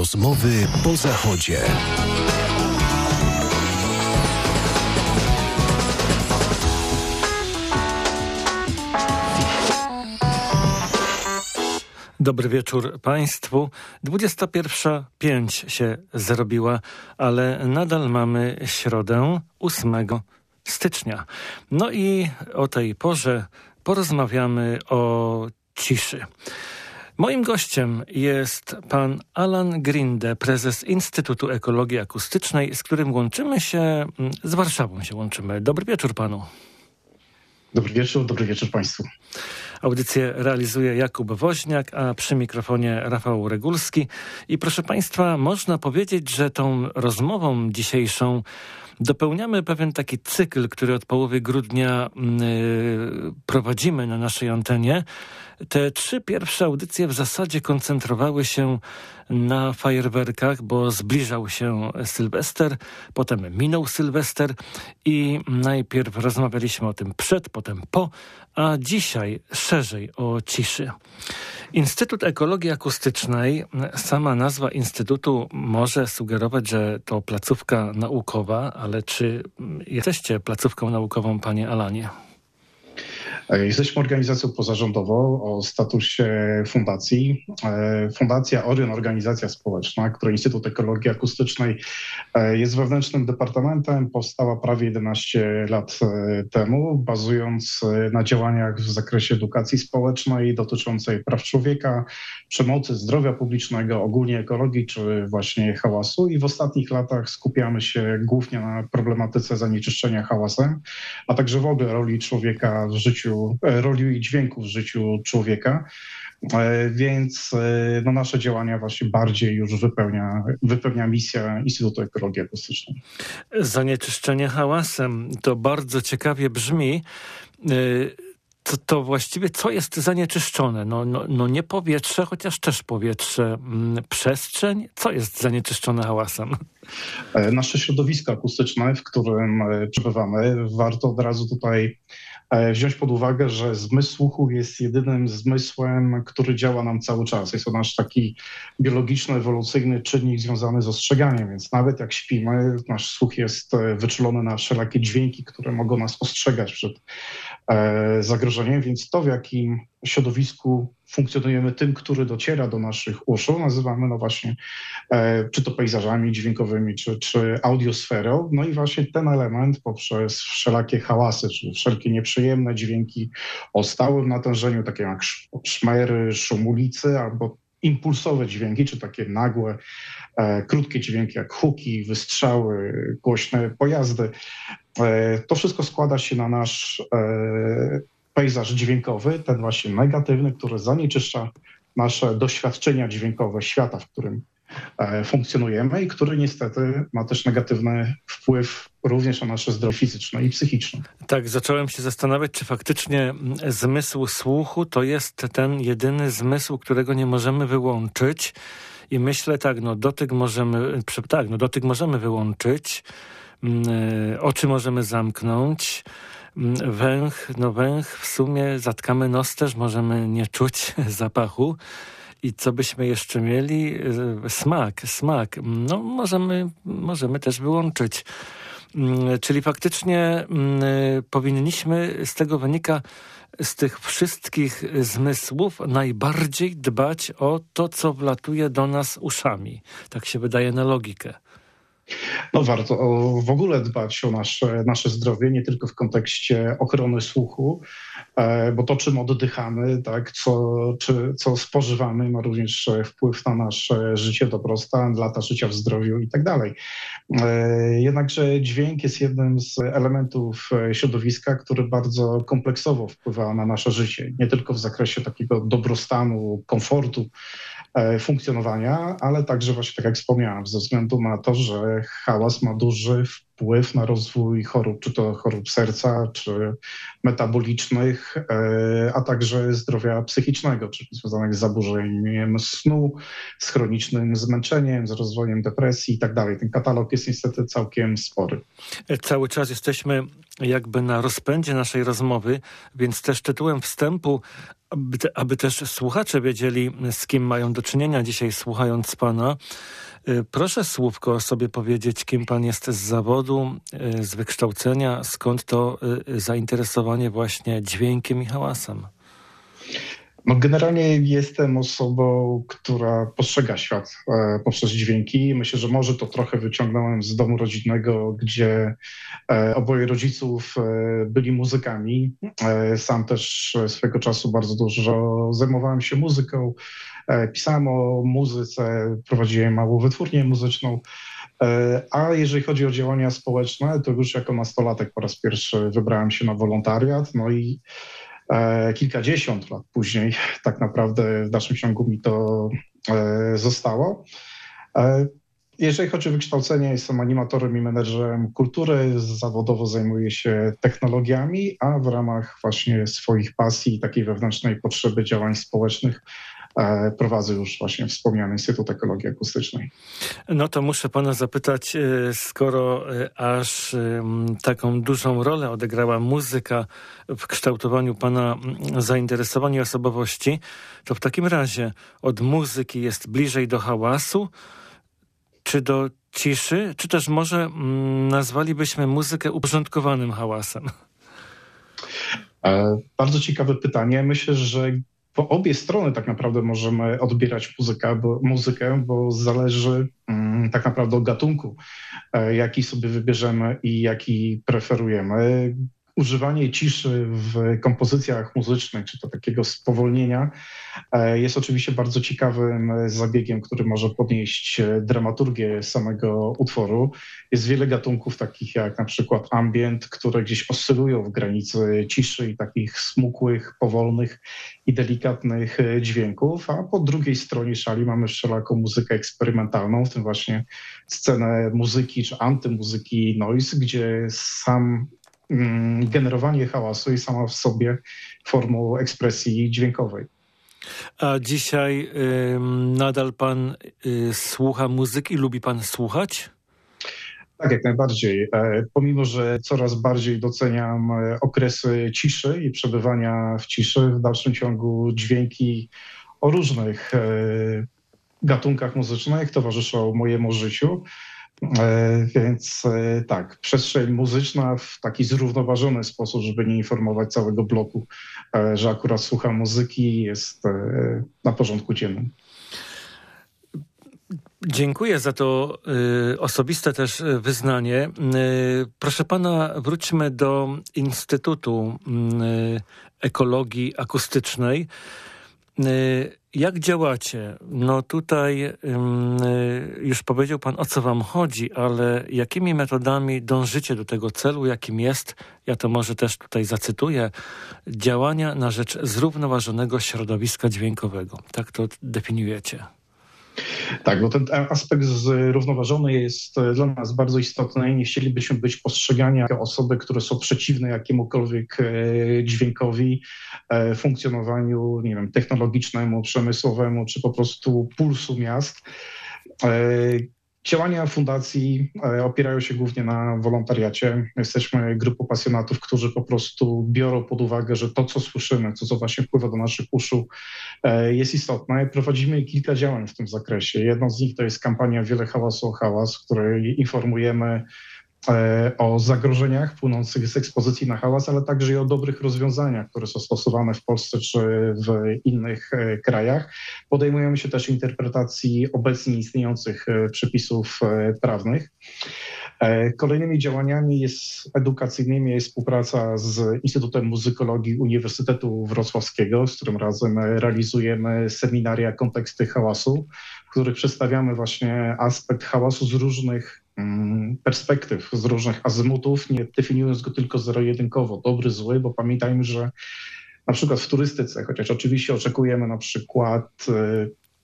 Rozmowy po Zachodzie. Dobry wieczór Państwu. 21:05 się zrobiła, ale nadal mamy środę 8 stycznia. No i o tej porze porozmawiamy o ciszy. Moim gościem jest pan Alan Grinde, prezes Instytutu Ekologii Akustycznej, z którym łączymy się, z Warszawą się łączymy. Dobry wieczór panu. Dobry wieczór Państwu. Audycję realizuje Jakub Woźniak, a przy mikrofonie Rafał Regulski. I proszę Państwa, można powiedzieć, że tą rozmową dzisiejszą dopełniamy pewien taki cykl, który od połowy grudnia prowadzimy na naszej antenie. Te 3 pierwsze audycje w zasadzie koncentrowały się na fajerwerkach, bo zbliżał się Sylwester, potem minął Sylwester i najpierw rozmawialiśmy o tym przed, potem po, a dzisiaj szerzej o ciszy. Instytut Ekologii Akustycznej, sama nazwa Instytutu może sugerować, że to placówka naukowa, ale czy jesteście placówką naukową, panie Alanie? Jesteśmy organizacją pozarządową o statusie fundacji. Fundacja Orion, organizacja społeczna, której Instytut Ekologii Akustycznej jest wewnętrznym departamentem, powstała prawie 11 lat temu, bazując na działaniach w zakresie edukacji społecznej dotyczącej praw człowieka, przemocy, zdrowia publicznego, ogólnie ekologii czy właśnie hałasu. I w ostatnich latach skupiamy się głównie na problematyce zanieczyszczenia hałasem, a także w ogóle roli człowieka w życiu, roli i dźwięku w życiu człowieka, więc nasze działania właśnie bardziej już wypełnia misja Instytutu Ekologii Akustycznej. Zanieczyszczenie hałasem to bardzo ciekawie brzmi. To właściwie co jest zanieczyszczone? No nie powietrze, chociaż też powietrze. Przestrzeń? Co jest zanieczyszczone hałasem? Nasze środowisko akustyczne, w którym przebywamy, warto od razu tutaj wziąć pod uwagę, że zmysł słuchu jest jedynym zmysłem, który działa nam cały czas. Jest to nasz taki biologiczny, ewolucyjny czynnik związany z ostrzeganiem, więc nawet jak śpimy, nasz słuch jest wyczulony na wszelakie dźwięki, które mogą nas ostrzegać przed zagrożeniem, więc to, w jakim środowisku funkcjonujemy, tym, który dociera do naszych uszu, nazywamy właśnie czy to pejzażami dźwiękowymi, czy audiosferą. No i właśnie ten element poprzez wszelakie hałasy, czyli wszelkie nieprzyjemne dźwięki o stałym natężeniu, takie jak szmery, szum ulicy, albo impulsowe dźwięki, czy takie nagłe, krótkie dźwięki jak huki, wystrzały, głośne pojazdy. To wszystko składa się na nasz pejzaż dźwiękowy, ten właśnie negatywny, który zanieczyszcza nasze doświadczenia dźwiękowe świata, w którym funkcjonujemy i który niestety ma też negatywny wpływ również na nasze zdrowie fizyczne i psychiczne. Tak, zacząłem się zastanawiać, czy faktycznie zmysł słuchu to jest ten jedyny zmysł, którego nie możemy wyłączyć. I myślę dotyk możemy wyłączyć, oczy możemy zamknąć, węch w sumie zatkamy nos, też możemy nie czuć zapachu. I co byśmy jeszcze mieli? Smak. No możemy też wyłączyć. Czyli faktycznie powinniśmy, z tego wynika, z tych wszystkich zmysłów najbardziej dbać o to, co wlatuje do nas uszami. Tak się wydaje na logikę. No warto w ogóle dbać o nasze zdrowie, nie tylko w kontekście ochrony słuchu, bo to, czym oddychamy, tak, co spożywamy, ma również wpływ na nasze życie, dobrostan, lata życia w zdrowiu i tak dalej. Jednakże dźwięk jest jednym z elementów środowiska, który bardzo kompleksowo wpływa na nasze życie, nie tylko w zakresie takiego dobrostanu, komfortu, funkcjonowania, ale także właśnie, tak jak wspomniałem, ze względu na to, że hałas ma duży wpływ na rozwój chorób, czy to chorób serca, czy metabolicznych, a także zdrowia psychicznego, czyli związanych z zaburzeniem snu, z chronicznym zmęczeniem, z rozwojem depresji i tak dalej. Ten katalog jest niestety całkiem spory. Cały czas jesteśmy jakby na rozpędzie naszej rozmowy, więc też tytułem wstępu, aby też słuchacze wiedzieli, z kim mają do czynienia dzisiaj słuchając pana, proszę słówko o sobie powiedzieć, kim pan jest z zawodu, z wykształcenia, skąd to zainteresowanie właśnie dźwiękiem i hałasem? No, generalnie jestem osobą, która postrzega świat poprzez dźwięki. Myślę, że może to trochę wyciągnąłem z domu rodzinnego, gdzie oboje rodziców byli muzykami. Sam też swego czasu bardzo dużo zajmowałem się muzyką. Pisałem o muzyce, prowadziłem małą wytwórnię muzyczną. A jeżeli chodzi o działania społeczne, to już jako nastolatek po raz pierwszy wybrałem się na wolontariat. No i kilkadziesiąt lat później tak naprawdę w dalszym ciągu mi to zostało. Jeżeli chodzi o wykształcenie, jestem animatorem i menedżerem kultury. Zawodowo zajmuję się technologiami, a w ramach właśnie swoich pasji i takiej wewnętrznej potrzeby działań społecznych prowadzę już właśnie wspomniany Instytut Ekologii Akustycznej. No to muszę pana zapytać, skoro aż taką dużą rolę odegrała muzyka w kształtowaniu pana zainteresowań i osobowości, to w takim razie od muzyki jest bliżej do hałasu, czy do ciszy, czy też może nazwalibyśmy muzykę uporządkowanym hałasem? Bardzo ciekawe pytanie. Myślę, że po obie strony tak naprawdę możemy odbierać muzykę, bo zależy tak naprawdę od gatunku, jaki sobie wybierzemy i jaki preferujemy. Używanie ciszy w kompozycjach muzycznych, czy to takiego spowolnienia, jest oczywiście bardzo ciekawym zabiegiem, który może podnieść dramaturgię samego utworu. Jest wiele gatunków takich jak na przykład ambient, które gdzieś oscylują w granicy ciszy i takich smukłych, powolnych i delikatnych dźwięków, a po drugiej stronie szali mamy wszelaką muzykę eksperymentalną, w tym właśnie scenę muzyki czy antymuzyki noise, gdzie sam generowanie hałasu jest sama w sobie formą ekspresji dźwiękowej. A dzisiaj nadal pan słucha muzyki? Lubi pan słuchać? Tak, jak najbardziej. Pomimo, że coraz bardziej doceniam okresy ciszy i przebywania w ciszy, w dalszym ciągu dźwięki o różnych gatunkach muzycznych towarzyszą mojemu życiu. Więc tak, przestrzeń muzyczna w taki zrównoważony sposób, żeby nie informować całego bloku, że akurat słucham muzyki, jest na porządku dziennym. Dziękuję za to osobiste też wyznanie. Proszę pana, wróćmy do Instytutu Ekologii Akustycznej. Jak działacie? No tutaj już powiedział pan, o co wam chodzi, ale jakimi metodami dążycie do tego celu, jakim jest, ja to może też tutaj zacytuję, działania na rzecz zrównoważonego środowiska dźwiękowego. Tak to definiujecie. Tak, bo ten aspekt zrównoważony jest dla nas bardzo istotny i nie chcielibyśmy być postrzegani jako osoby, które są przeciwne jakiemukolwiek dźwiękowi, funkcjonowaniu, nie wiem, technologicznemu, przemysłowemu, czy po prostu pulsu miast. Działania fundacji opierają się głównie na wolontariacie. Jesteśmy grupą pasjonatów, którzy po prostu biorą pod uwagę, że to, co słyszymy, to, co właśnie wpływa do naszych uszu, jest istotne. Prowadzimy kilka działań w tym zakresie. Jedną z nich to jest kampania Wiele hałasu o hałas, w której informujemy o zagrożeniach płynących z ekspozycji na hałas, ale także i o dobrych rozwiązaniach, które są stosowane w Polsce czy w innych krajach. Podejmujemy się też interpretacji obecnie istniejących przepisów prawnych. Kolejnymi działaniami edukacyjnymi jest współpraca z Instytutem Muzykologii Uniwersytetu Wrocławskiego, z którym razem realizujemy seminaria Konteksty hałasu, w których przedstawiamy właśnie aspekt hałasu z różnych perspektyw, z różnych azymutów, nie definiując go tylko zero-jedynkowo, dobry, zły, bo pamiętajmy, że na przykład w turystyce, chociaż oczywiście oczekujemy na przykład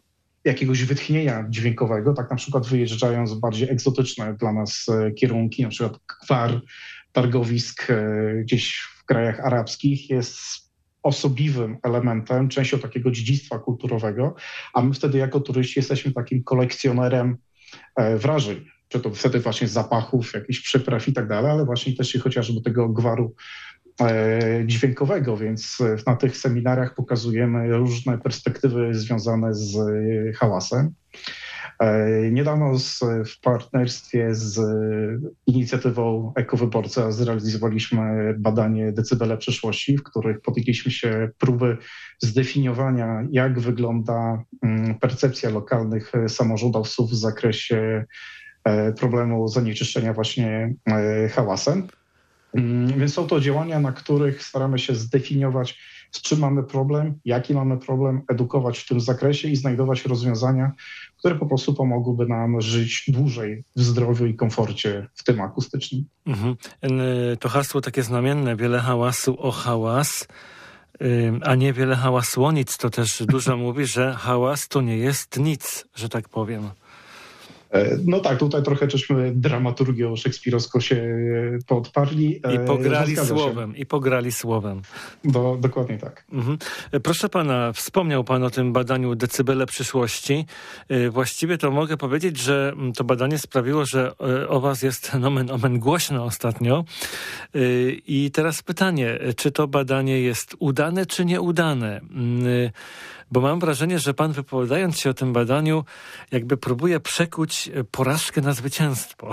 jakiegoś wytchnienia dźwiękowego, tak na przykład wyjeżdżając w bardziej egzotyczne dla nas kierunki, na przykład gwar, targowisk gdzieś w krajach arabskich jest osobliwym elementem, częścią takiego dziedzictwa kulturowego, a my wtedy jako turyści jesteśmy takim kolekcjonerem wrażeń, czy to wtedy właśnie zapachów, jakichś przypraw i tak dalej, ale właśnie też i chociażby tego gwaru dźwiękowego, więc na tych seminariach pokazujemy różne perspektywy związane z hałasem. Niedawno w partnerstwie z inicjatywą Ekowyborca zrealizowaliśmy badanie Decybele przyszłości, w których podjęliśmy się próby zdefiniowania, jak wygląda percepcja lokalnych samorządowców w zakresie problemu zanieczyszczenia właśnie hałasem. Więc są to działania, na których staramy się zdefiniować, z czym mamy problem, jaki mamy problem, edukować w tym zakresie i znajdować rozwiązania, które po prostu pomogłyby nam żyć dłużej w zdrowiu i komforcie w tym akustycznym. To hasło takie znamienne, wiele hałasu o hałas, a nie wiele hałasu o nic. To też dużo mówi, że hałas to nie jest nic, że tak powiem. No tak, tutaj trochę żeśmy dramaturgią szekspirowską się podparli. I pograli słowem. Dokładnie tak. Proszę pana, wspomniał pan o tym badaniu Decybele przyszłości. Właściwie to mogę powiedzieć, że to badanie sprawiło, że o was jest nomen omen głośno ostatnio. I teraz pytanie, czy to badanie jest udane, czy nieudane? Bo mam wrażenie, że pan wypowiadając się o tym badaniu jakby próbuje przekuć porażkę na zwycięstwo.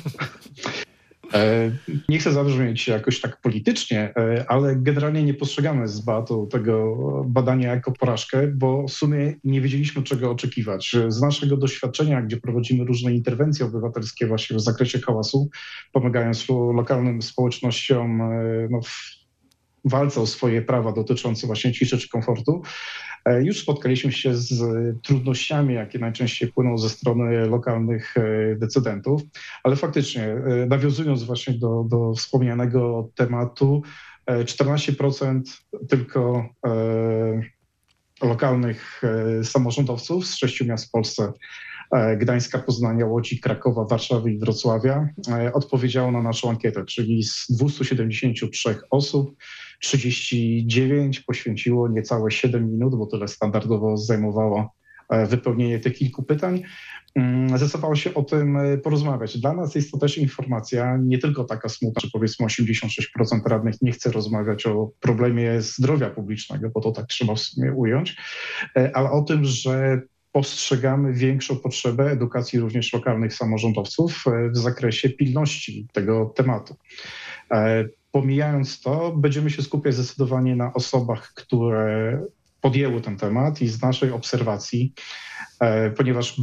Nie chcę zabrzmieć jakoś tak politycznie, ale generalnie nie postrzegamy z BAT-u tego badania jako porażkę, bo w sumie nie wiedzieliśmy, czego oczekiwać. Z naszego doświadczenia, gdzie prowadzimy różne interwencje obywatelskie właśnie w zakresie hałasu, pomagając lokalnym społecznościom w walce o swoje prawa dotyczące właśnie ciszy czy komfortu, już spotkaliśmy się z trudnościami, jakie najczęściej płyną ze strony lokalnych decydentów, ale faktycznie, nawiązując właśnie do wspomnianego tematu, 14% tylko lokalnych samorządowców z 6 miast w Polsce, Gdańska, Poznania, Łodzi, Krakowa, Warszawy i Wrocławia, odpowiedziało na naszą ankietę, czyli z 273 osób 39 poświęciło niecałe 7 minut, bo tyle standardowo zajmowało wypełnienie tych kilku pytań. Zdecydowało się o tym porozmawiać. Dla nas jest to też informacja nie tylko taka smutna, że powiedzmy 86% radnych nie chce rozmawiać o problemie zdrowia publicznego, bo to tak trzeba w sumie ująć, ale o tym, że postrzegamy większą potrzebę edukacji również lokalnych samorządowców w zakresie pilności tego tematu. Pomijając to, będziemy się skupiać zdecydowanie na osobach, które podjęły ten temat i z naszej obserwacji, ponieważ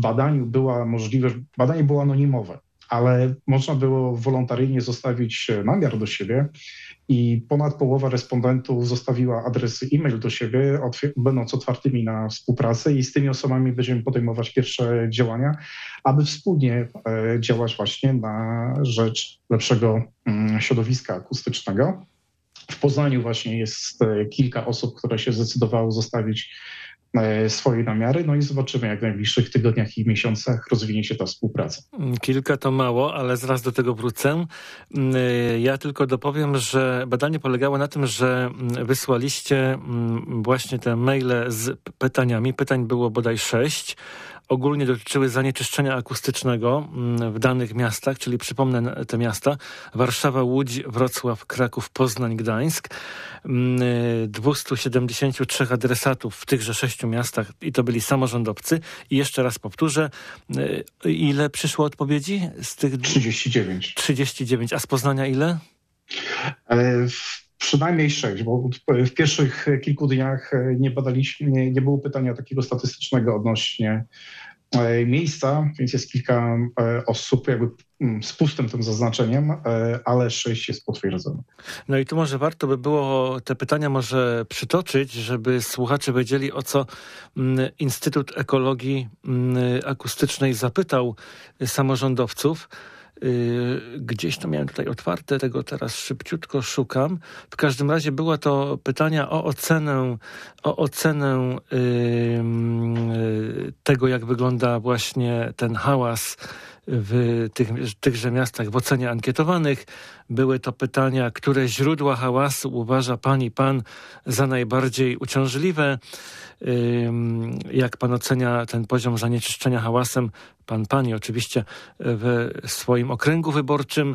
badanie było anonimowe, ale można było wolontaryjnie zostawić namiar do siebie i ponad połowa respondentów zostawiła adresy e-mail do siebie, będąc otwartymi na współpracę i z tymi osobami będziemy podejmować pierwsze działania, aby wspólnie działać właśnie na rzecz lepszego środowiska akustycznego. W Poznaniu właśnie jest kilka osób, które się zdecydowały zostawić swoje namiary, no i zobaczymy, jak w najbliższych tygodniach i miesiącach rozwinie się ta współpraca. Kilka to mało, ale zaraz do tego wrócę. Ja tylko dopowiem, że badanie polegało na tym, że wysłaliście właśnie te maile z pytaniami. Pytań było bodaj 6. Ogólnie dotyczyły zanieczyszczenia akustycznego w danych miastach, czyli przypomnę te miasta: Warszawa, Łódź, Wrocław, Kraków, Poznań, Gdańsk. 273 adresatów w tychże 6 miastach i to byli samorządowcy. I jeszcze raz powtórzę, ile przyszło odpowiedzi z tych? 39. 39, a z Poznania ile? Przynajmniej 6, bo w pierwszych kilku dniach nie było pytania takiego statystycznego odnośnie miejsca, więc jest kilka osób jakby z pustym tym zaznaczeniem, ale 6 jest potwierdzonych. No i tu może warto by było te pytania może przytoczyć, żeby słuchacze wiedzieli, o co Instytut Ekologii Akustycznej zapytał samorządowców. Gdzieś to miałem tutaj otwarte, tego teraz szybciutko szukam. W każdym razie była to pytania o ocenę tego, jak wygląda właśnie ten hałas w tychże miastach w ocenie ankietowanych. Były to pytania, które źródła hałasu uważa pan i pan za najbardziej uciążliwe. Jak pan ocenia ten poziom zanieczyszczenia hałasem, pani oczywiście w swoim okręgu wyborczym,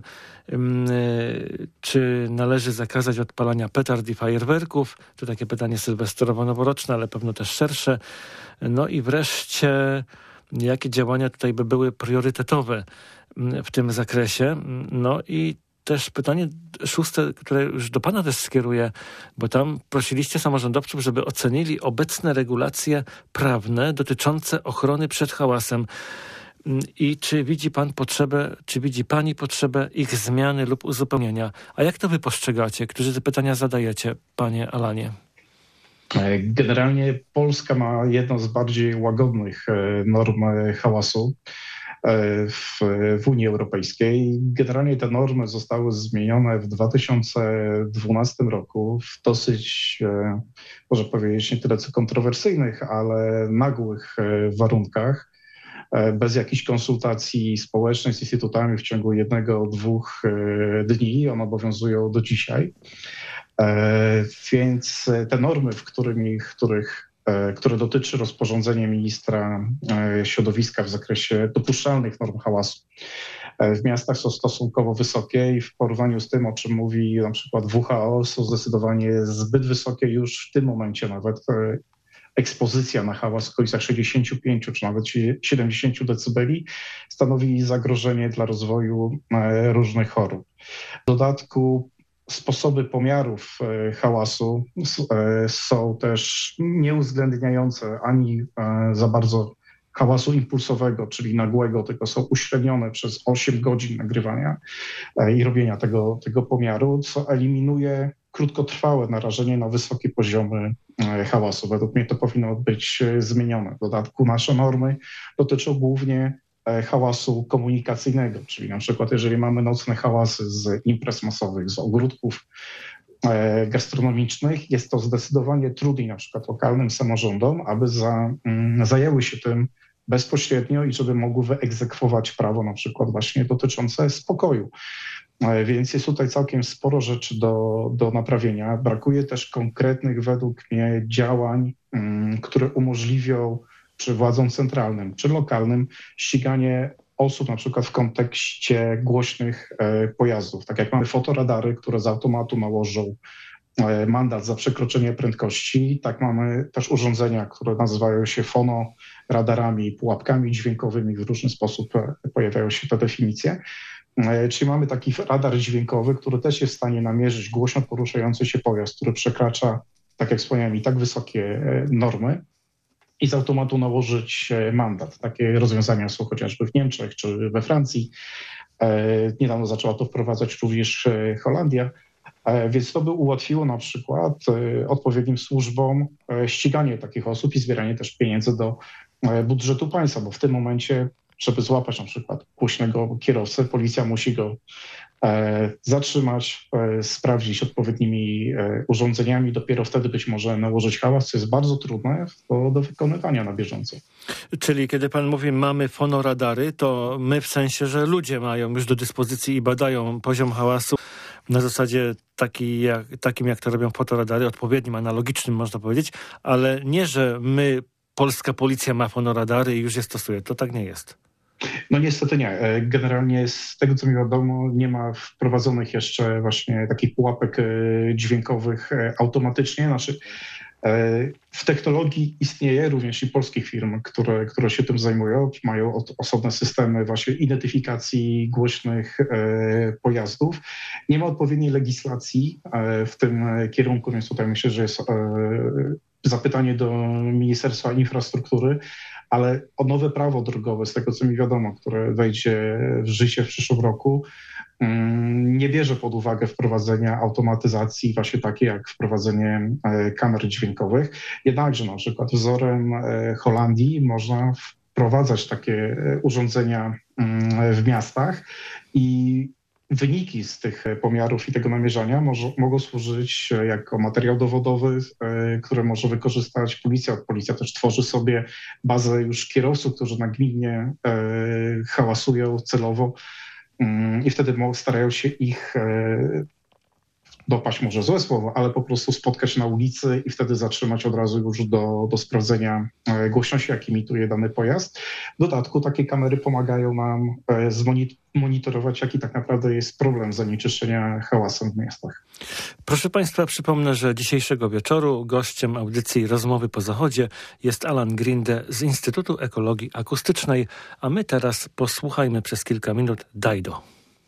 czy należy zakazać odpalania petard i fajerwerków? To takie pytanie sylwestrowo-noworoczne, ale pewno też szersze. No i wreszcie, jakie działania tutaj by były priorytetowe w tym zakresie? No i też pytanie szóste, które już do pana też skieruję, bo tam prosiliście samorządowców, żeby ocenili obecne regulacje prawne dotyczące ochrony przed hałasem. I czy widzi pan potrzebę, czy widzi pani potrzebę ich zmiany lub uzupełnienia? A jak to wy postrzegacie, którzy te pytania zadajecie, panie Alanie? Generalnie Polska ma jedną z bardziej łagodnych norm hałasu w Unii Europejskiej. Generalnie te normy zostały zmienione w 2012 roku w dosyć, może powiedzieć, nie tyle co kontrowersyjnych, ale nagłych warunkach, bez jakichś konsultacji społecznych z instytutami w ciągu 1-2 dni. One obowiązują do dzisiaj. Więc te normy, które dotyczy rozporządzenie ministra środowiska w zakresie dopuszczalnych norm hałasu w miastach, są stosunkowo wysokie i w porównaniu z tym, o czym mówi na przykład WHO, są zdecydowanie zbyt wysokie już w tym momencie. Nawet ekspozycja na hałas w okolicach 65 czy nawet 70 decybeli stanowi zagrożenie dla rozwoju różnych chorób. W dodatku sposoby pomiarów hałasu są też nieuwzględniające ani za bardzo hałasu impulsowego, czyli nagłego, tylko są uśrednione przez 8 godzin nagrywania i robienia tego pomiaru, co eliminuje krótkotrwałe narażenie na wysokie poziomy hałasu. Według mnie to powinno być zmienione. W dodatku nasze normy dotyczą głównie hałasu komunikacyjnego, czyli na przykład jeżeli mamy nocne hałasy z imprez masowych, z ogródków gastronomicznych, jest to zdecydowanie trudniej na przykład lokalnym samorządom, aby zajęły się tym bezpośrednio i żeby mogły wyegzekwować prawo na przykład właśnie dotyczące spokoju. Więc jest tutaj całkiem sporo rzeczy do naprawienia. Brakuje też konkretnych według mnie działań, które umożliwią czy władzom centralnym, czy lokalnym ściganie osób na przykład w kontekście głośnych pojazdów. Tak jak mamy fotoradary, które z automatu nałożą mandat za przekroczenie prędkości, tak mamy też urządzenia, które nazywają się fonoradarami, pułapkami dźwiękowymi. W różny sposób pojawiają się te definicje. Czyli mamy taki radar dźwiękowy, który też jest w stanie namierzyć głośno poruszający się pojazd, który przekracza, tak jak wspomniałem, i tak wysokie normy i z automatu nałożyć mandat. Takie rozwiązania są chociażby w Niemczech czy we Francji. Niedawno zaczęła to wprowadzać również Holandia, więc to by ułatwiło na przykład odpowiednim służbom ściganie takich osób i zbieranie też pieniędzy do budżetu państwa, bo w tym momencie, żeby złapać na przykład głośnego kierowcę, policja musi go zatrzymać, sprawdzić odpowiednimi urządzeniami, dopiero wtedy być może nałożyć hałas, co jest bardzo trudne do wykonywania na bieżąco. Czyli kiedy pan mówi, mamy fonoradary, to my w sensie, że ludzie mają już do dyspozycji i badają poziom hałasu na zasadzie takim, jak to robią fotoradary, odpowiednim, analogicznym można powiedzieć, ale nie, że polska policja ma fonoradary i już je stosuje. To tak nie jest. No niestety nie. Generalnie z tego, co mi wiadomo, nie ma wprowadzonych jeszcze właśnie takich pułapek dźwiękowych automatycznie. W technologii istnieje również i polskich firm, które się tym zajmują, mają osobne systemy właśnie identyfikacji głośnych pojazdów. Nie ma odpowiedniej legislacji w tym kierunku, więc tutaj myślę, że jest zapytanie do Ministerstwa Infrastruktury, ale o nowe prawo drogowe, z tego co mi wiadomo, które wejdzie w życie w przyszłym roku, nie bierze pod uwagę wprowadzenia automatyzacji właśnie takiej jak wprowadzenie kamer dźwiękowych. Jednakże na przykład wzorem Holandii można wprowadzać takie urządzenia w miastach i wyniki z tych pomiarów i tego namierzania mogą służyć jako materiał dowodowy, który może wykorzystać policja. Policja też tworzy sobie bazę już kierowców, którzy nagminnie hałasują celowo i wtedy starają się ich dopaść, może złe słowo, ale po prostu spotkać na ulicy i wtedy zatrzymać od razu już do sprawdzenia głośności, jak imituje dany pojazd. W dodatku takie kamery pomagają nam monitorować, jaki tak naprawdę jest problem zanieczyszczenia hałasem w miastach. Proszę Państwa, przypomnę, że dzisiejszego wieczoru gościem audycji Rozmowy po Zachodzie jest Alan Grinde z Instytutu Ekologii Akustycznej, a my teraz posłuchajmy przez kilka minut Dido.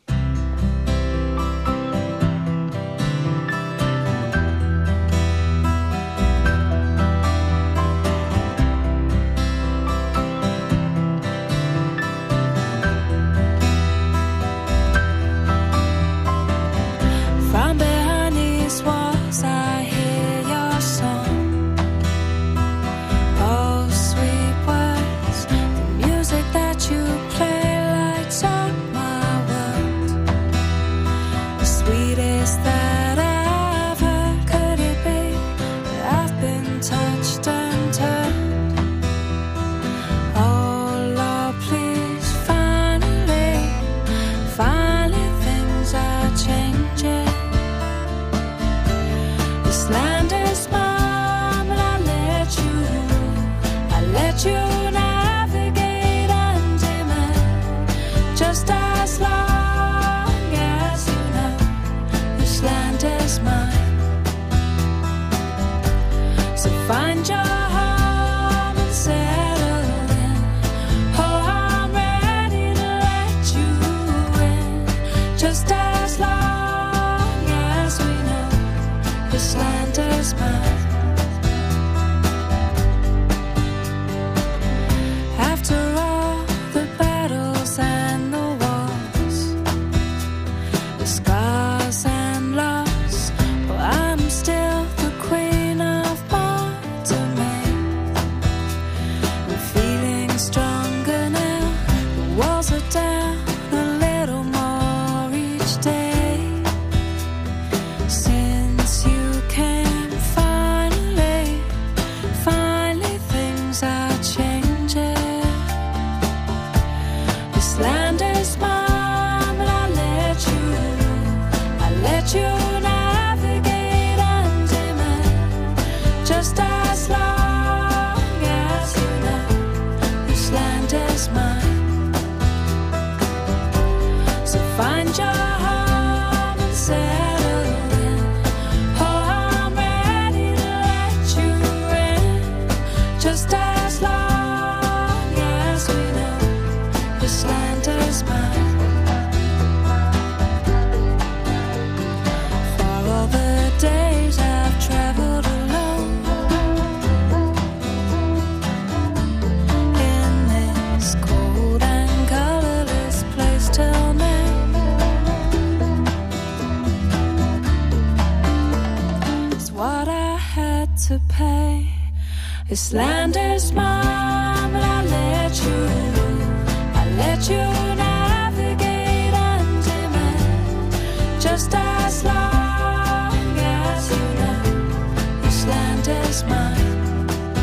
This land is mine, but I let you navigate under me, just as long as you know this land is mine.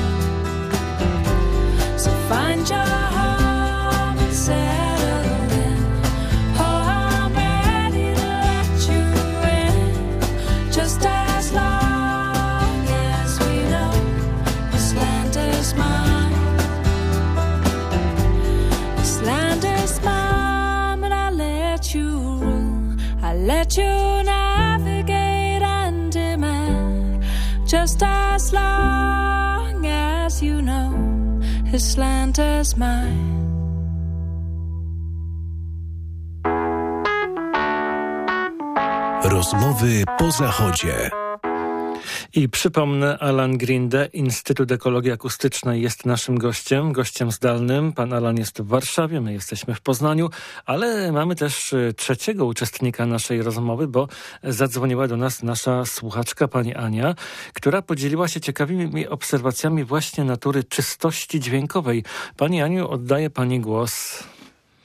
So find your home and settle in. Oh, I'm ready to let you in, just as long as we know this land is mine. This land is mine, but I let you rule. I let you navigate and demand, just as long as you know this land is mine. Rozmowy po Zachodzie. I przypomnę, Alan Grinde, Instytut Ekologii Akustycznej jest naszym gościem zdalnym. Pan Alan jest w Warszawie, my jesteśmy w Poznaniu, ale mamy też trzeciego uczestnika naszej rozmowy, bo zadzwoniła do nas nasza słuchaczka, pani Ania, która podzieliła się ciekawymi obserwacjami właśnie natury czystości dźwiękowej. Pani Aniu, oddaję pani głos.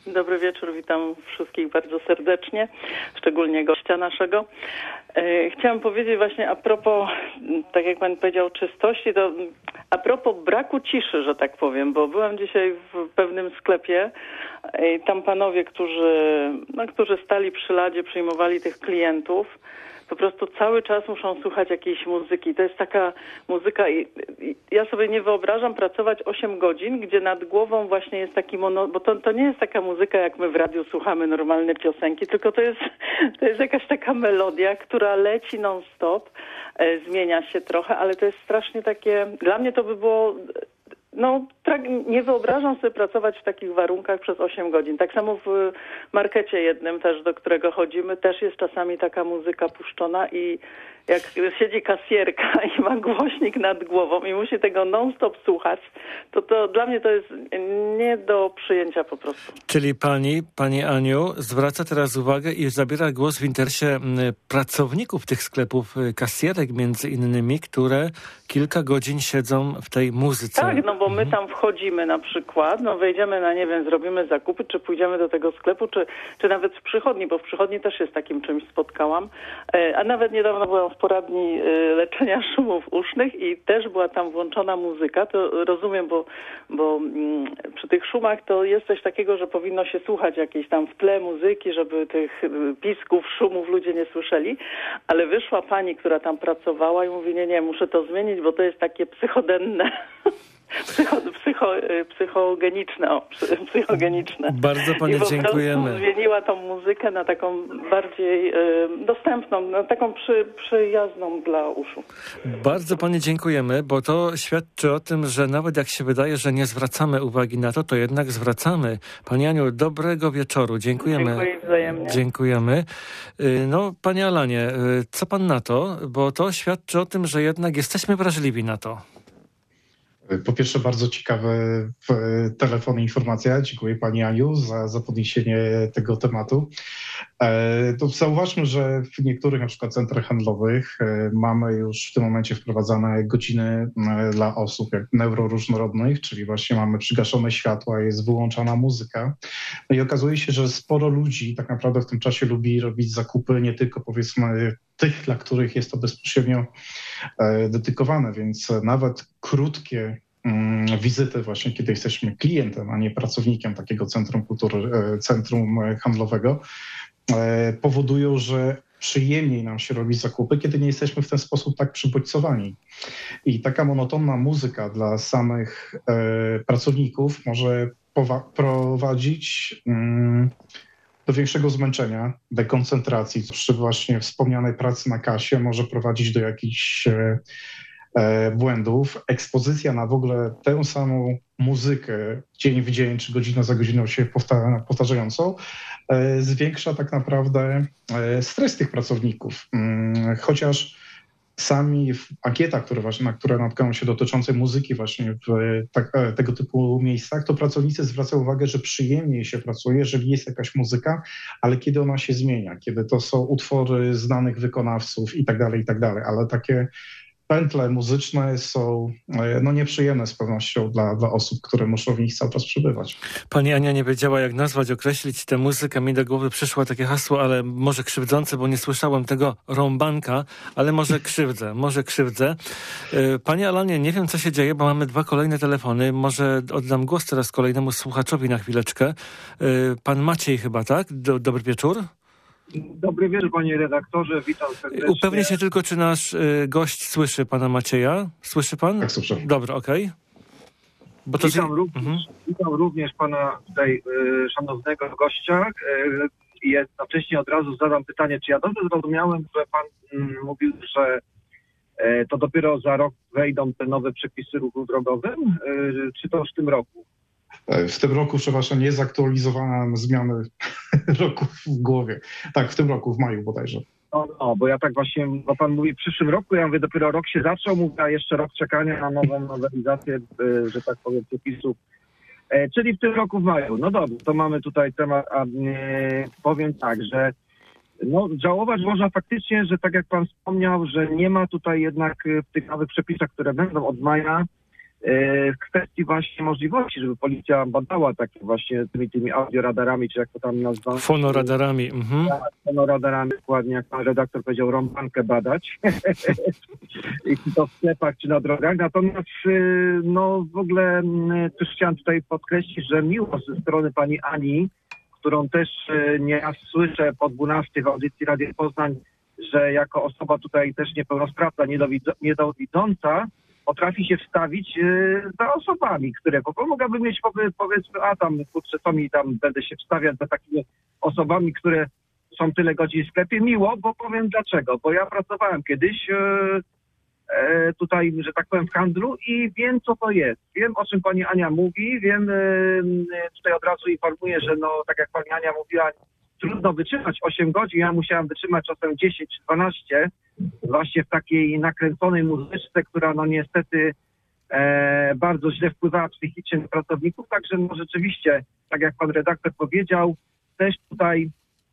Dobry wieczór, witam wszystkich bardzo serdecznie, szczególnie gościa naszego. Chciałam powiedzieć właśnie a propos, tak jak pan powiedział, czystości, to a propos braku ciszy, że tak powiem, bo byłam dzisiaj w pewnym sklepie i tam panowie, którzy stali przy ladzie, przyjmowali tych klientów, po prostu cały czas muszą słuchać jakiejś muzyki. To jest taka muzyka i ja sobie nie wyobrażam pracować 8 godzin, gdzie nad głową właśnie jest taki bo to nie jest taka muzyka, jak my w radiu słuchamy normalne piosenki, tylko to jest jakaś taka melodia, która leci non-stop, zmienia się trochę, ale to jest strasznie takie, dla mnie to by było... nie wyobrażam sobie pracować w takich warunkach przez 8 godzin. Tak samo w markecie jednym też, do którego chodzimy, też jest czasami taka muzyka puszczona i jak siedzi kasjerka i ma głośnik nad głową i musi tego non-stop słuchać, to dla mnie to jest nie do przyjęcia po prostu. Czyli pani Aniu zwraca teraz uwagę i zabiera głos w interesie pracowników tych sklepów, kasjerek między innymi, które kilka godzin siedzą w tej muzyce. Tak, bo my tam wchodzimy na przykład, wejdziemy na, nie wiem, zrobimy zakupy, czy pójdziemy do tego sklepu, czy nawet w przychodni, bo w przychodni też jest takim czymś spotkałam, a nawet niedawno byłam w poradni leczenia szumów usznych i też była tam włączona muzyka, to rozumiem, bo przy tych szumach to jest coś takiego, że powinno się słuchać jakiejś tam w tle muzyki, żeby tych pisków, szumów ludzie nie słyszeli, ale wyszła pani, która tam pracowała i mówi, nie, muszę to zmienić, bo to jest takie psychodenne. Psychogeniczne. Bardzo pani dziękujemy. Zmieniła tą muzykę na taką bardziej dostępną, na taką przyjazną dla uszu. Bardzo pani dziękujemy, bo to świadczy o tym, że nawet jak się wydaje, że nie zwracamy uwagi na to jednak zwracamy. Pani Aniu, dobrego wieczoru. Dziękujemy. Dziękuję wzajemnie. Dziękujemy. Panie Alanie, co pan na to? Bo to świadczy o tym, że jednak jesteśmy wrażliwi na to. Po pierwsze, bardzo ciekawy telefon i informacja. Dziękuję pani Aniu za podniesienie tego tematu. To zauważmy, że w niektórych na przykład centrach handlowych mamy już w tym momencie wprowadzane godziny dla osób jak neuroróżnorodnych, czyli właśnie mamy przygaszone światła, jest wyłączana muzyka. No i okazuje się, że sporo ludzi tak naprawdę w tym czasie lubi robić zakupy nie tylko powiedzmy tych, dla których jest to bezpośrednio dedykowane, więc nawet krótkie wizyty właśnie, kiedy jesteśmy klientem, a nie pracownikiem takiego centrum kultury, centrum handlowego, powodują, że przyjemniej nam się robi zakupy, kiedy nie jesteśmy w ten sposób tak przybodźcowani. I taka monotonna muzyka dla samych pracowników może prowadzić do większego zmęczenia, dekoncentracji, przy właśnie wspomnianej pracy na kasie może prowadzić do jakichś błędów. Ekspozycja na w ogóle tę samą muzykę dzień w dzień, czy godzina za godziną się powtarzającą, zwiększa tak naprawdę stres tych pracowników. Chociaż sami w ankietach, na które natknąłem się dotyczące muzyki właśnie w tego typu miejscach, to pracownicy zwracają uwagę, że przyjemniej się pracuje, jeżeli jest jakaś muzyka, ale kiedy ona się zmienia, kiedy to są utwory znanych wykonawców i tak dalej, ale takie pętle muzyczne są nieprzyjemne z pewnością dla osób, które muszą w nich cały czas przebywać. Pani Ania nie wiedziała, jak nazwać, określić tę muzykę. Mi do głowy przyszło takie hasło, ale może krzywdzące, bo nie słyszałem tego rąbanka, ale może krzywdzę. Pani Alanie, nie wiem, co się dzieje, bo mamy 2 kolejne telefony. Może oddam głos teraz kolejnemu słuchaczowi na chwileczkę. Pan Maciej chyba, tak? Dobry wieczór. Dobry wieczór, panie redaktorze, witam serdecznie. Upewnię się tylko, czy nasz gość słyszy pana Macieja. Słyszy pan? Tak, słyszę. Dobra, okej. Witam również pana tutaj szanownego gościa. Jednocześnie od razu zadam pytanie, czy ja dobrze zrozumiałem, że pan mówił, że to dopiero za rok wejdą te nowe przepisy ruchu drogowym, czy to już w tym roku? W tym roku, przepraszam, nie zaktualizowałem zmiany roku w głowie. Tak, w tym roku, w maju bodajże. No, bo ja tak właśnie, bo pan mówi w przyszłym roku, ja mówię, dopiero rok się zaczął, mówię, a jeszcze rok czekania na nową nowelizację, że tak powiem, przepisów. Czyli w tym roku w maju. No dobrze, to mamy tutaj temat, a powiem tak, że żałować można faktycznie, że tak jak pan wspomniał, że nie ma tutaj jednak w tych nowych przepisach, które będą od maja, w kwestii właśnie możliwości, żeby policja badała takie właśnie tymi audioradarami, czy jak to tam nazwa? Fonoradarami. Mhm. Tak, fonoradarami, dokładnie, jak pan redaktor powiedział, rąbankę badać. I to w sklepach, czy na drogach. Natomiast no w ogóle też chciałem tutaj podkreślić, że miło ze strony pani Ani, którą też nieraz słyszę po 12 w audycji Radia Poznań, że jako osoba tutaj też niepełnosprawna, niedowidząca, potrafi się wstawić za osobami, które mogłaby mieć, powiedzmy, a tam, kurczę, co mi tam będę się wstawiać za takimi osobami, które są tyle godzin w sklepie. Miło, bo powiem dlaczego. Bo ja pracowałem kiedyś tutaj, że tak powiem, w handlu i wiem, co to jest. Wiem, o czym pani Ania mówi, wiem, tutaj od razu informuję, że no, tak jak pani Ania mówiła, trudno wytrzymać 8 godzin, ja musiałem wytrzymać czasem 10 czy 12, właśnie w takiej nakręconej muzyczce, która no niestety bardzo źle wpływała psychicznie na pracowników, także no rzeczywiście, tak jak pan redaktor powiedział, też tutaj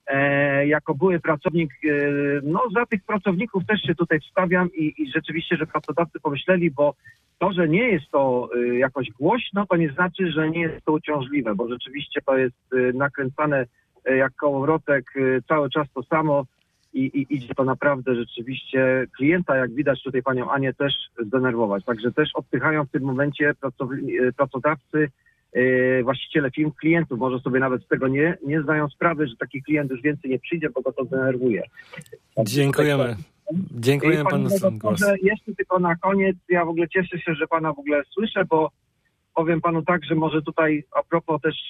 jako były pracownik, no za tych pracowników też się tutaj wstawiam i rzeczywiście, że pracodawcy pomyśleli, bo to, że nie jest to jakoś głośno, to nie znaczy, że nie jest to uciążliwe, bo rzeczywiście to jest nakręcane jak kołowrotek, cały czas to samo i idzie to naprawdę rzeczywiście klienta, jak widać tutaj panią Anię, też zdenerwować. Także też odpychają w tym momencie pracodawcy, właściciele firm klientów. Może sobie nawet z tego nie zdają sprawy, że taki klient już więcej nie przyjdzie, bo go to denerwuje. Dziękujemy. Dziękujemy panu za głos. Jeszcze tylko na koniec, ja w ogóle cieszę się, że pana w ogóle słyszę, bo powiem panu tak, że może tutaj a propos też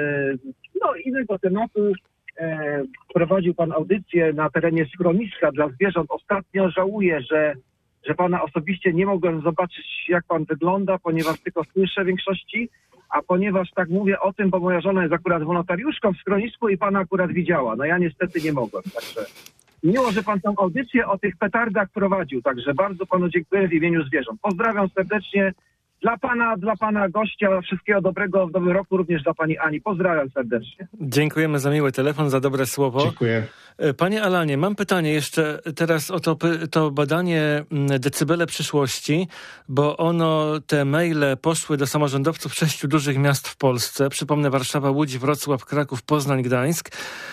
no, innego tematu, prowadził pan audycję na terenie schroniska dla zwierząt. Ostatnio żałuję, że pana osobiście nie mogłem zobaczyć, jak pan wygląda, ponieważ tylko słyszę w większości, a ponieważ tak mówię o tym, bo moja żona jest akurat wolontariuszką w schronisku i pana akurat widziała. No ja niestety nie mogłem, także miło, że pan tą audycję o tych petardach prowadził, także bardzo panu dziękuję w imieniu zwierząt. Pozdrawiam serdecznie. Dla pana gościa wszystkiego dobrego w nowym roku, również dla pani Ani. Pozdrawiam serdecznie. Dziękujemy za miły telefon, za dobre słowo. Dziękuję. Panie Alanie, mam pytanie jeszcze teraz o to badanie Decybele przyszłości, bo te maile poszły do samorządowców 6 dużych miast w Polsce. Przypomnę, Warszawa, Łódź, Wrocław, Kraków, Poznań, Gdańsk.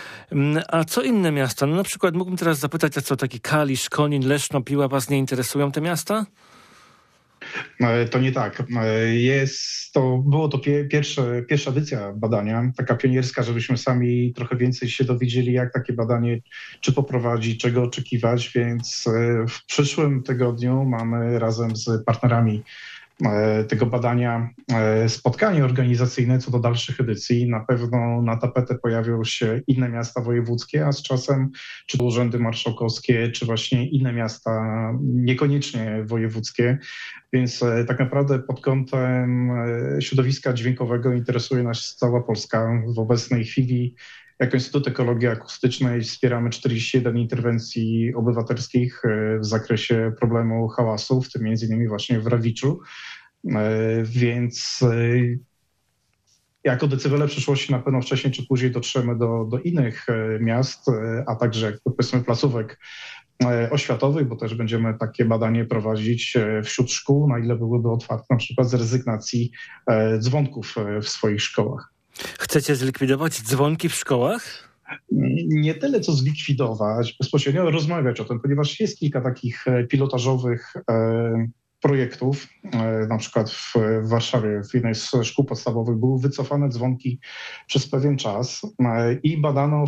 A co inne miasta? No na przykład mógłbym teraz zapytać, a co taki Kalisz, Konin, Leszno, Piła, was nie interesują te miasta? To nie tak. Było to pierwsza edycja badania, taka pionierska, żebyśmy sami trochę więcej się dowiedzieli, jak takie badanie, czy poprowadzić, czego oczekiwać, więc w przyszłym tygodniu mamy razem z partnerami tego badania spotkanie organizacyjne co do dalszych edycji. Na pewno na tapetę pojawią się inne miasta wojewódzkie, a z czasem czy to urzędy marszałkowskie, czy właśnie inne miasta niekoniecznie wojewódzkie. Więc tak naprawdę pod kątem środowiska dźwiękowego interesuje nas cała Polska. W obecnej chwili jako Instytut Ekologii Akustycznej wspieramy 41 interwencji obywatelskich w zakresie problemu hałasu, w tym m.in. właśnie w Rawiczu. Więc jako Decybele przyszłości na pewno wcześniej czy później dotrzemy do innych miast, a także powiedzmy placówek oświatowych, bo też będziemy takie badanie prowadzić wśród szkół, na ile byłyby otwarte na przykład z rezygnacji dzwonków w swoich szkołach. Chcecie zlikwidować dzwonki w szkołach? Nie tyle co zlikwidować, bezpośrednio rozmawiać o tym, ponieważ jest kilka takich pilotażowych projektów. Na przykład w Warszawie w jednej z szkół podstawowych były wycofane dzwonki przez pewien czas i badano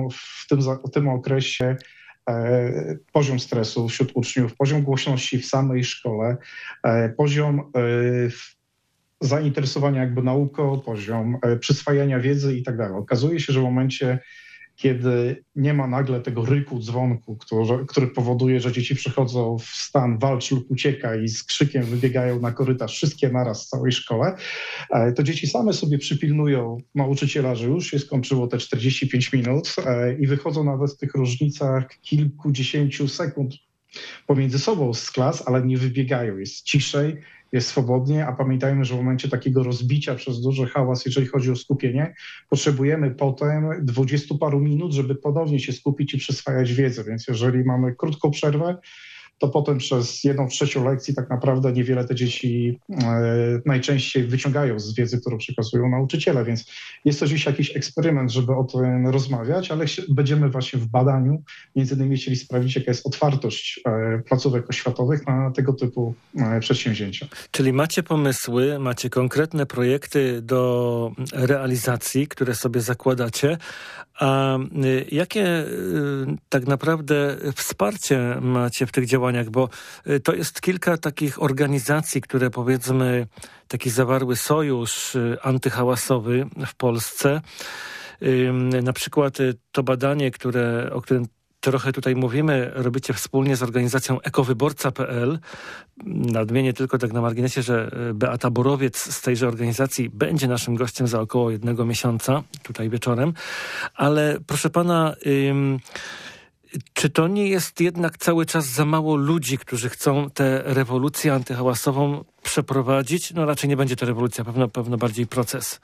w tym okresie poziom stresu wśród uczniów, poziom głośności w samej szkole, poziom zainteresowania jakby nauką, poziom przyswajania wiedzy i tak dalej. Okazuje się, że w momencie, kiedy nie ma nagle tego ryku dzwonku, który powoduje, że dzieci przychodzą w stan walcz lub uciekaj i z krzykiem wybiegają na korytarz wszystkie naraz w całej szkole, to dzieci same sobie przypilnują nauczyciela, że już się skończyło te 45 minut i wychodzą nawet w tych różnicach kilkudziesięciu sekund pomiędzy sobą z klas, ale nie wybiegają. Jest ciszej, jest swobodnie, a pamiętajmy, że w momencie takiego rozbicia przez duży hałas, jeżeli chodzi o skupienie, potrzebujemy potem 20 paru minut, żeby ponownie się skupić i przyswajać wiedzę. Więc jeżeli mamy krótką przerwę, to potem przez 1/3 lekcji tak naprawdę niewiele te dzieci najczęściej wyciągają z wiedzy, którą przekazują nauczyciele, więc jest to gdzieś jakiś eksperyment, żeby o tym rozmawiać, ale będziemy właśnie w badaniu między innymi chcieli sprawdzić, jaka jest otwartość placówek oświatowych na tego typu przedsięwzięcia. Czyli macie pomysły, macie konkretne projekty do realizacji, które sobie zakładacie, a jakie tak naprawdę wsparcie macie w tych działaniach? Bo to jest kilka takich organizacji, które powiedzmy taki zawarły sojusz antyhałasowy w Polsce. Na przykład to badanie, o którym trochę tutaj mówimy, robicie wspólnie z organizacją ekowyborca.pl. Nadmienię tylko tak na marginesie, że Beata Borowiec z tejże organizacji będzie naszym gościem za około 1 miesiąca, tutaj wieczorem. Ale proszę pana, czy to nie jest jednak cały czas za mało ludzi, którzy chcą tę rewolucję antyhałasową przeprowadzić? No raczej nie będzie to rewolucja, pewno bardziej proces.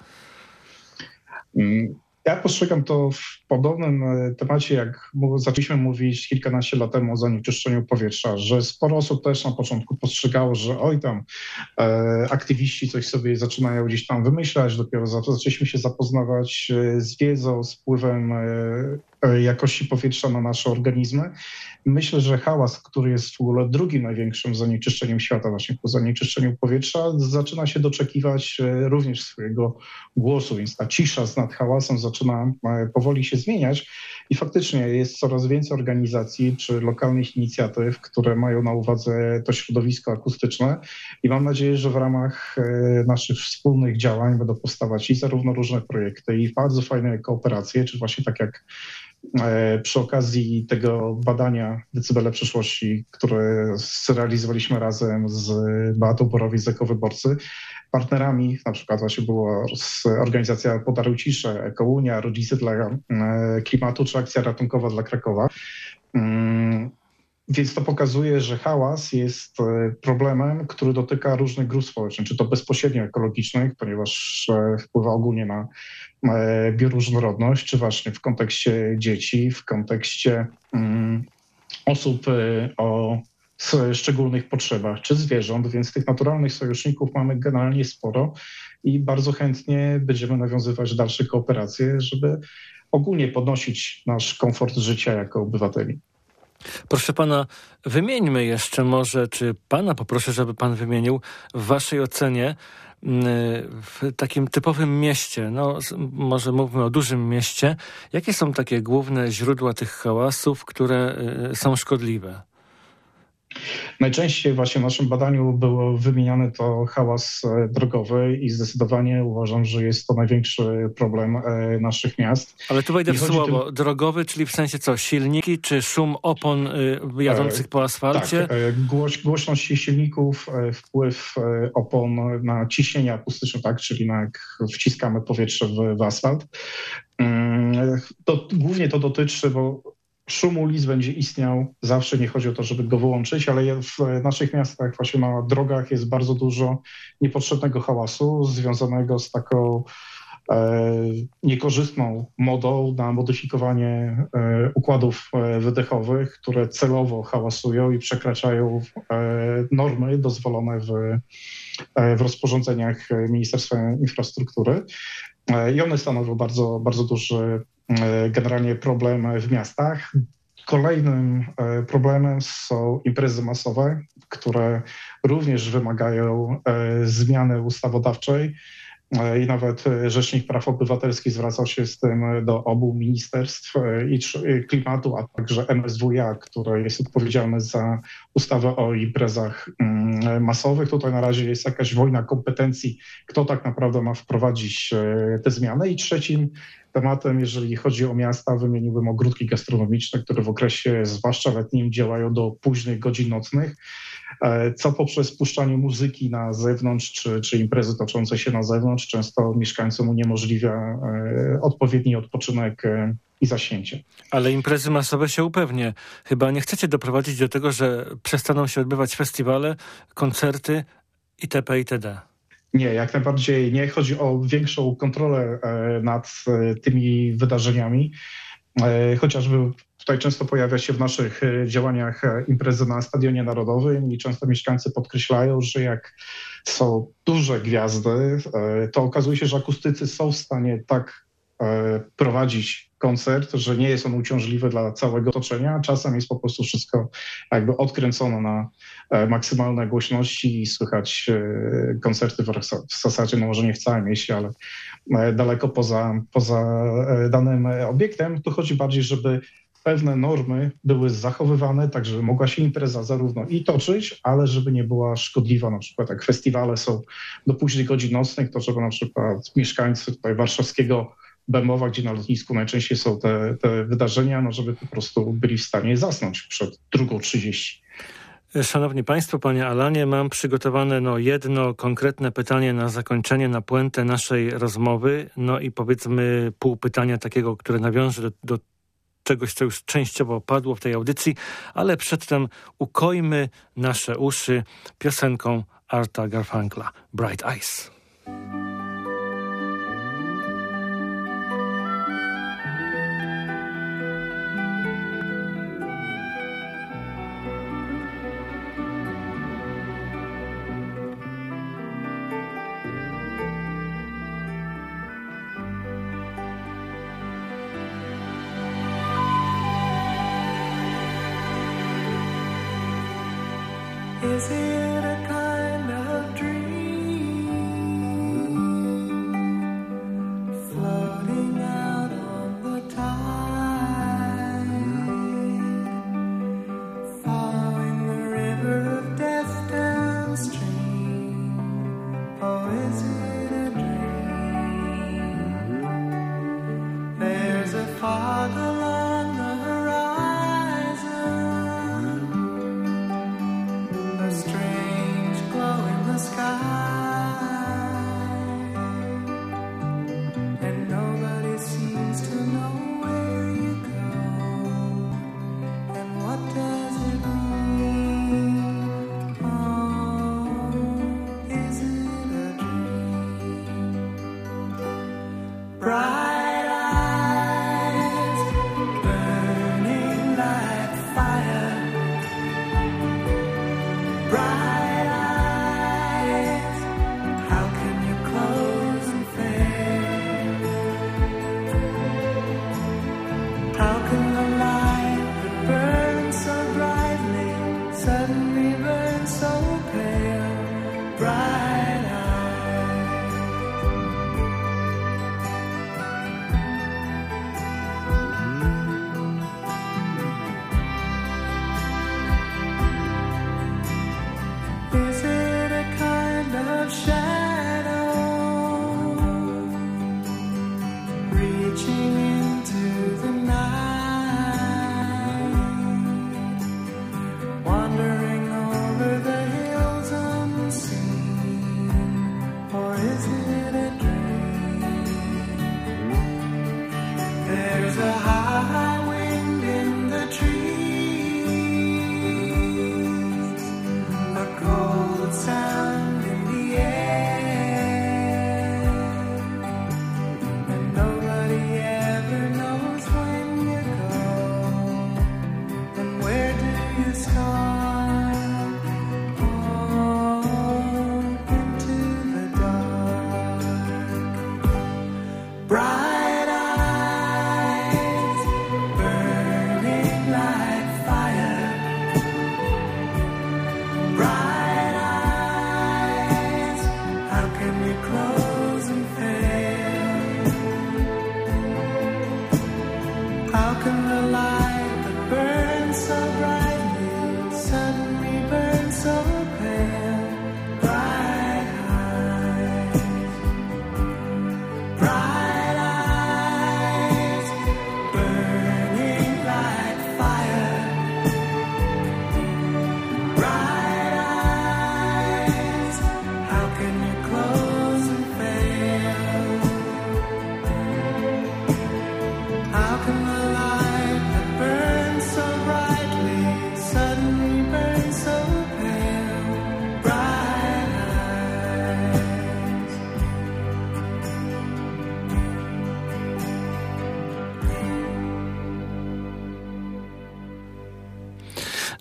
Ja postrzegam to w podobnym temacie, jak zaczęliśmy mówić kilkanaście lat temu o zanieczyszczeniu powietrza, że sporo osób też na początku postrzegało, że aktywiści coś sobie zaczynają gdzieś tam wymyślać, dopiero zaczęliśmy się zapoznawać z wiedzą, z wpływem jakości powietrza na nasze organizmy. Myślę, że hałas, który jest w ogóle drugim największym zanieczyszczeniem świata, właśnie po zanieczyszczeniu powietrza, zaczyna się doczekiwać również swojego głosu, więc ta cisza z nad hałasem zaczyna powoli się zmieniać i faktycznie jest coraz więcej organizacji czy lokalnych inicjatyw, które mają na uwadze to środowisko akustyczne i mam nadzieję, że w ramach naszych wspólnych działań będą powstawać i zarówno różne projekty i bardzo fajne kooperacje, czy właśnie tak jak przy okazji tego badania Decybele Przyszłości, które zrealizowaliśmy razem z Beatą Borowiec z Ekowyborcy, partnerami na przykład właśnie była organizacja Podaruj Ciszę, Ekounia, Rodzice dla Klimatu czy Akcja Ratunkowa dla Krakowa. Więc to pokazuje, że hałas jest problemem, który dotyka różnych grup społecznych, czy to bezpośrednio ekologicznych, ponieważ wpływa ogólnie na bioróżnorodność, czy właśnie w kontekście dzieci, w kontekście osób o szczególnych potrzebach, czy zwierząt, więc tych naturalnych sojuszników mamy generalnie sporo i bardzo chętnie będziemy nawiązywać dalsze kooperacje, żeby ogólnie podnosić nasz komfort życia jako obywateli. Proszę pana, wymieńmy jeszcze może, czy pana poproszę, żeby pan wymienił w waszej ocenie w takim typowym mieście, no może mówmy o dużym mieście, jakie są takie główne źródła tych hałasów, które są szkodliwe? Najczęściej właśnie w naszym badaniu było wymieniany to hałas drogowy i zdecydowanie uważam, że jest to największy problem naszych miast. Ale tu wejdę w słowo. Drogowy, czyli w sensie co? Silniki czy szum opon jadących po asfalcie? Tak, głośność silników, wpływ opon na ciśnienie akustyczne, tak, czyli jak wciskamy powietrze w asfalt. Głównie to dotyczy, bo szum ulic będzie istniał, zawsze nie chodzi o to, żeby go wyłączyć, ale w naszych miastach, właśnie na drogach jest bardzo dużo niepotrzebnego hałasu związanego z taką niekorzystną modą na modyfikowanie układów wydechowych, które celowo hałasują i przekraczają normy dozwolone w rozporządzeniach Ministerstwa Infrastruktury. I one stanowią bardzo, bardzo duży generalnie problem w miastach. Kolejnym problemem są imprezy masowe, które również wymagają zmiany ustawodawczej i nawet Rzecznik Praw Obywatelskich zwracał się z tym do obu ministerstw i klimatu, a także MSWiA, które jest odpowiedzialne za ustawę o imprezach masowych. Tutaj na razie jest jakaś wojna kompetencji, kto tak naprawdę ma wprowadzić te zmiany. I trzecim tematem, jeżeli chodzi o miasta, wymieniłbym ogródki gastronomiczne, które w okresie zwłaszcza letnim działają do późnych godzin nocnych, co poprzez puszczanie muzyki na zewnątrz, czy imprezy toczące się na zewnątrz, często mieszkańcom uniemożliwia odpowiedni odpoczynek i zaśnięcie. Ale imprezy masowe się upewnie. Chyba nie chcecie doprowadzić do tego, że przestaną się odbywać festiwale, koncerty itp. itd. Nie, jak najbardziej nie. Chodzi o większą kontrolę nad tymi wydarzeniami. chociażby tutaj często pojawia się w naszych działaniach imprezy na Stadionie Narodowym i często mieszkańcy podkreślają, że jak są duże gwiazdy, to okazuje się, że akustycy są w stanie tak prowadzić koncert, że nie jest on uciążliwy dla całego otoczenia. Czasem jest po prostu wszystko jakby odkręcone na maksymalne głośności i słychać koncerty w zasadzie, no może nie w całym mieście, ale daleko poza danym obiektem. Tu chodzi bardziej, żeby pewne normy były zachowywane, tak żeby mogła się impreza zarówno i toczyć, ale żeby nie była szkodliwa. Na przykład jak festiwale są do późnych godzin nocnych, to żeby na przykład mieszkańcy tutaj warszawskiego Bemowa, gdzie na lotnisku najczęściej są te wydarzenia, no żeby po prostu byli w stanie zasnąć przed 2:30. Szanowni Państwo, Panie Alanie, mam przygotowane jedno konkretne pytanie na zakończenie, na puentę naszej rozmowy. No i powiedzmy pół pytania takiego, które nawiąże do czegoś, co już częściowo padło w tej audycji, ale przedtem ukojmy nasze uszy piosenką Arta Garfunkla, Bright Eyes. Is it a kind of dream floating out on the tide, following the river of death downstream? Or is it a dream? There's a fog along the horizon, a strange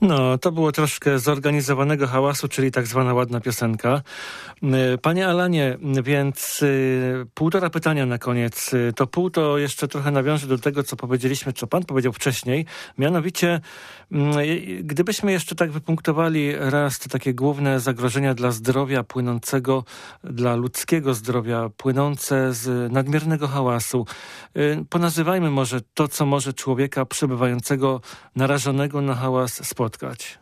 No, to było troszkę zorganizowanego hałasu, czyli tak zwana ładna piosenka. Panie Alanie, więc półtora pytania na koniec. To pół to jeszcze trochę nawiąże do tego, co powiedzieliśmy, co pan powiedział wcześniej. Mianowicie, gdybyśmy jeszcze tak wypunktowali raz te takie główne zagrożenia dla zdrowia płynącego, dla ludzkiego zdrowia płynące z nadmiernego hałasu. Ponazywajmy może to, co może człowieka przebywającego, narażonego na hałas spotkać.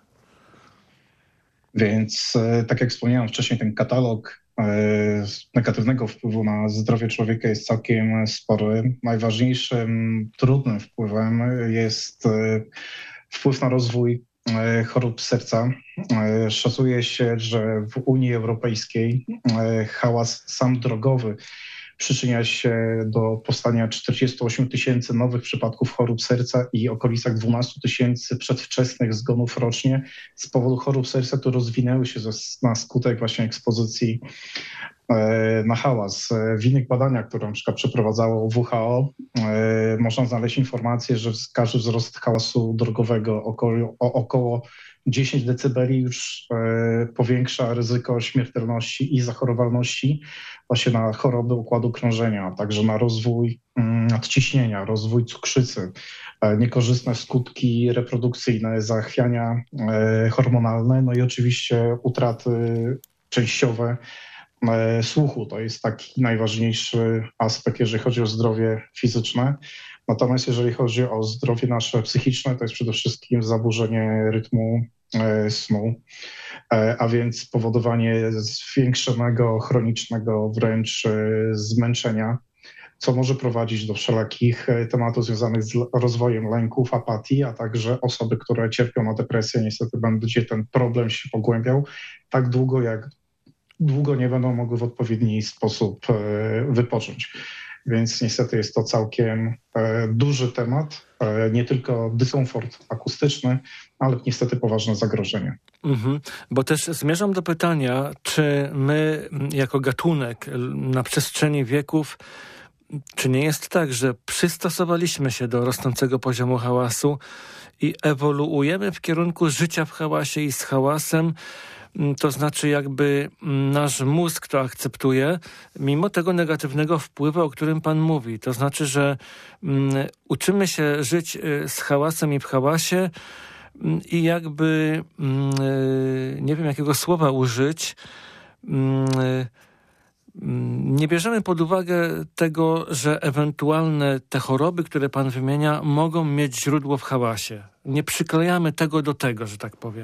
Więc tak jak wspomniałem wcześniej, ten katalog negatywnego wpływu na zdrowie człowieka jest całkiem spory. Najważniejszym, trudnym wpływem jest wpływ na rozwój chorób serca. Szacuje się, że w Unii Europejskiej hałas sam drogowy przyczynia się do powstania 48 000 nowych przypadków chorób serca i okolicach 12 000 przedwczesnych zgonów rocznie z powodu chorób serca, które rozwinęły się na skutek właśnie ekspozycji na hałas. W innych badaniach, które na przykład przeprowadzało WHO, można znaleźć informację, że każdy wzrost hałasu drogowego o około 10 decybeli już powiększa ryzyko śmiertelności i zachorowalności właśnie na choroby układu krążenia, a także na rozwój nadciśnienia, rozwój cukrzycy, niekorzystne skutki reprodukcyjne, zachwiania hormonalne, no i oczywiście utraty częściowe słuchu. To jest taki najważniejszy aspekt, jeżeli chodzi o zdrowie fizyczne. Natomiast jeżeli chodzi o zdrowie nasze psychiczne, to jest przede wszystkim zaburzenie rytmu snu, a więc powodowanie zwiększonego, chronicznego wręcz zmęczenia, co może prowadzić do wszelakich tematów związanych z rozwojem lęków, apatii, a także osoby, które cierpią na depresję, niestety będzie ten problem się pogłębiał tak długo, jak długo nie będą mogły w odpowiedni sposób wypocząć. Więc niestety jest to całkiem duży temat, nie tylko dyskomfort akustyczny, ale niestety poważne zagrożenie. Bo też zmierzam do pytania, czy my jako gatunek na przestrzeni wieków, czy nie jest tak, że przystosowaliśmy się do rosnącego poziomu hałasu i ewoluujemy w kierunku życia w hałasie i z hałasem, to znaczy jakby nasz mózg to akceptuje, mimo tego negatywnego wpływu, o którym pan mówi. To znaczy, że uczymy się żyć z hałasem i w hałasie i jakby, nie wiem jakiego słowa użyć, nie bierzemy pod uwagę tego, że ewentualne te choroby, które pan wymienia, mogą mieć źródło w hałasie. Nie przyklejamy tego do tego, że tak powiem.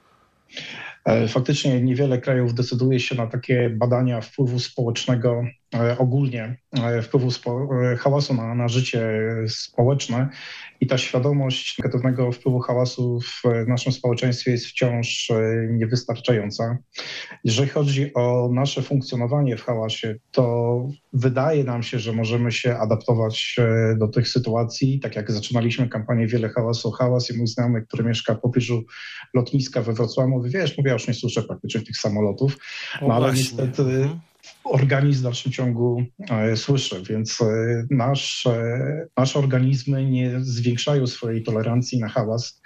Faktycznie niewiele krajów decyduje się na takie badania wpływu społecznego ogólnie, wpływu hałasu na życie społeczne i ta świadomość negatywnego wpływu hałasu w naszym społeczeństwie jest wciąż niewystarczająca. Jeżeli chodzi o nasze funkcjonowanie w hałasie, to wydaje nam się, że możemy się adaptować do tych sytuacji. Tak jak zaczynaliśmy kampanię Wiele hałasu, hałas i mój znajomy, który mieszka w pobliżu lotniska we Wrocławiu, mówi, wiesz, ja już nie słyszę praktycznie tych samolotów, no ale niestety organizm w dalszym ciągu słyszy, więc nasze organizmy nie zwiększają swojej tolerancji na hałas,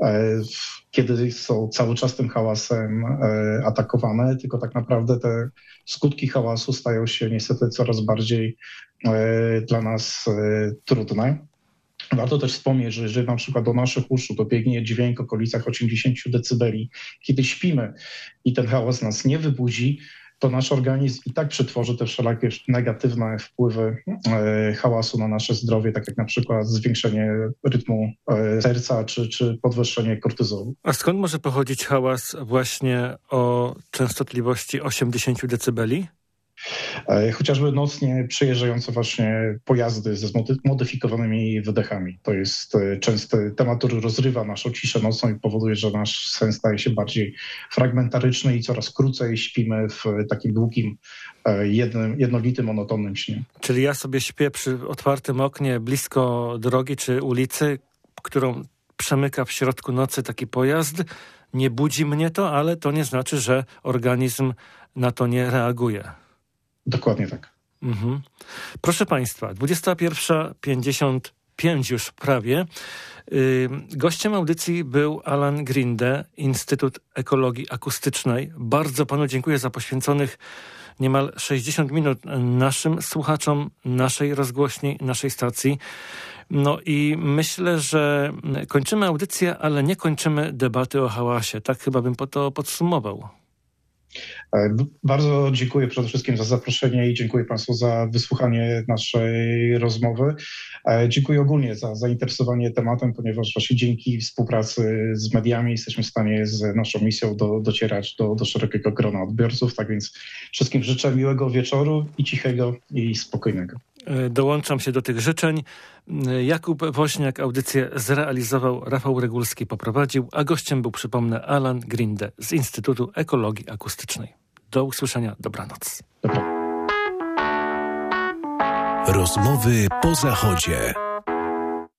kiedy są cały czas tym hałasem atakowane, tylko tak naprawdę te skutki hałasu stają się niestety coraz bardziej dla nas trudne. Warto też wspomnieć, że jeżeli na przykład do naszych uszu dobiegnie dźwięk w okolicach 80 decybeli, kiedy śpimy i ten hałas nas nie wybudzi, to nasz organizm i tak przetworzy te wszelakie negatywne wpływy hałasu na nasze zdrowie, tak jak na przykład zwiększenie rytmu serca czy podwyższenie kortyzolu. A skąd może pochodzić hałas właśnie o częstotliwości 80 decybeli? Chociażby nocnie przejeżdżające właśnie pojazdy ze zmodyfikowanymi wydechami. To jest częsty temat, który rozrywa naszą ciszę nocną i powoduje, że nasz sen staje się bardziej fragmentaryczny i coraz krócej śpimy w takim długim, jednolitym, monotonnym śnie. Czyli ja sobie śpię przy otwartym oknie blisko drogi czy ulicy, którą przemyka w środku nocy taki pojazd. Nie budzi mnie to, ale to nie znaczy, że organizm na to nie reaguje. Dokładnie tak. Proszę Państwa, 21:53 5 już prawie. Gościem audycji był Alan Grinde, Instytut Ekologii Akustycznej. Bardzo panu dziękuję za poświęconych niemal 60 minut naszym słuchaczom, naszej rozgłośni, naszej stacji. No i myślę, że kończymy audycję, ale nie kończymy debaty o hałasie. Tak chyba bym to podsumował. Bardzo dziękuję przede wszystkim za zaproszenie i dziękuję Państwu za wysłuchanie naszej rozmowy. Dziękuję ogólnie za zainteresowanie tematem, ponieważ właśnie dzięki współpracy z mediami jesteśmy w stanie z naszą misją docierać do szerokiego grona odbiorców. Tak więc wszystkim życzę miłego wieczoru i cichego i spokojnego. Dołączam się do tych życzeń. Jakub Woźniak audycję zrealizował, Rafał Regulski poprowadził, a gościem był, przypomnę, Alan Grinde z Instytutu Ekologii Akustycznej. Do usłyszenia, dobranoc. Dobra. Rozmowy po zachodzie.